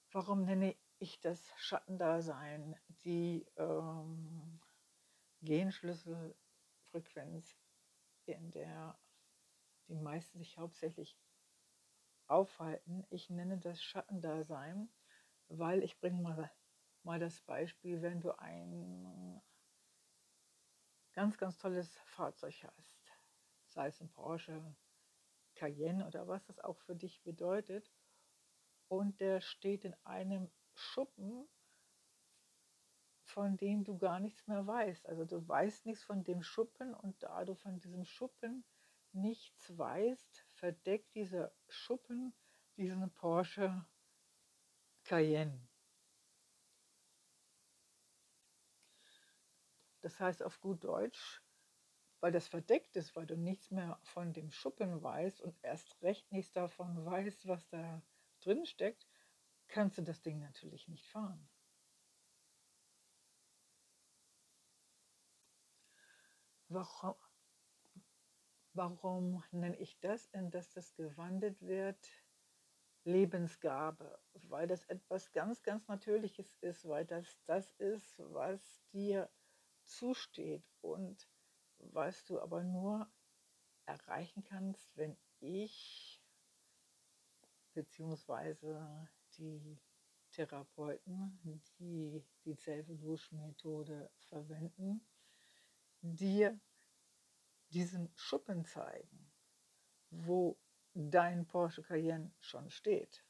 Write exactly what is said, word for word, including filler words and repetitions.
Warum nenne ich das Schattendasein die, ähm, Genschlüsselfrequenz, in der die meisten sich hauptsächlich aufhalten? Ich nenne das Schattendasein, weil ich bringe mal mal das Beispiel, wenn du ein ganz, ganz tolles Fahrzeug hast, sei es ein Porsche Cayenne oder was das auch für dich bedeutet, und der steht in einem Schuppen, von dem du gar nichts mehr weißt. Also du weißt nichts von dem Schuppen, und da du von diesem Schuppen nichts weißt, verdeckt dieser Schuppen diesen Porsche Cayenne. Das heißt auf gut Deutsch, weil das verdeckt ist, weil du nichts mehr von dem Schuppen weißt und erst recht nichts davon weißt, was da drin steckt, kannst du das Ding natürlich nicht fahren. Warum, warum nenne ich das, in das das gewandelt wird, Lebensgabe? Weil das etwas ganz, ganz Natürliches ist, weil das das ist, was dir zusteht und was du aber nur erreichen kannst, wenn ich beziehungsweise die Therapeuten, die die Self-Evolution-Methode verwenden, dir diesen Schuppen zeigen, wo dein Porsche Cayenne schon steht.